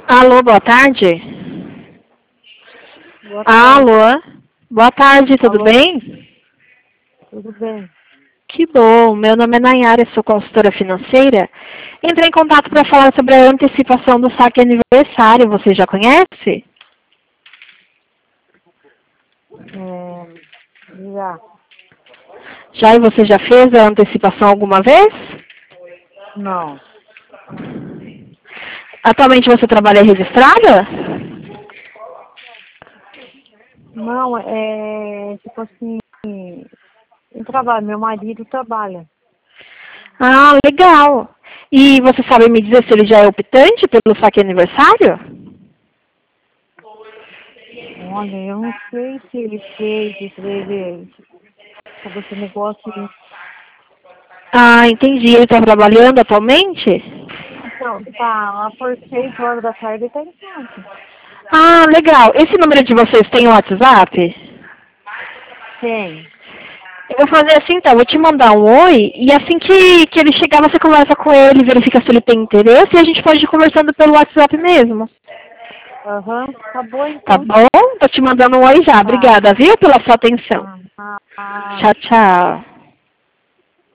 Alô, boa tarde. Boa tarde. Alô, boa tarde, tudo Alô? bem? Tudo bem? Que bom, meu nome é Nayara, sou consultora financeira. Entrei em contato para falar sobre a antecipação do saque aniversário, você já conhece? Já. Já e você já fez a antecipação alguma vez? Não. Atualmente você trabalha registrada? Não, tipo assim, eu trabalho, meu marido trabalha. Ah, legal. E você sabe me dizer se ele já é optante pelo saque aniversário? Olha, eu não sei se ele fez, se ele, sobre esse negócio aí. Ah, entendi. Ele está trabalhando atualmente? Então, tá, lá por 6 horas da tarde ele tá em casa. Ah, legal. Esse número de vocês tem WhatsApp? Tem. Eu vou fazer assim então, vou te mandar um oi e assim que ele chegar você conversa com ele, verifica se ele tem interesse e a gente pode ir conversando pelo WhatsApp mesmo. Aham, tá bom Tá então. bom? Tô te mandando um oi já. Tá. Obrigada, viu, pela sua atenção. Ah, Tchau, tchau.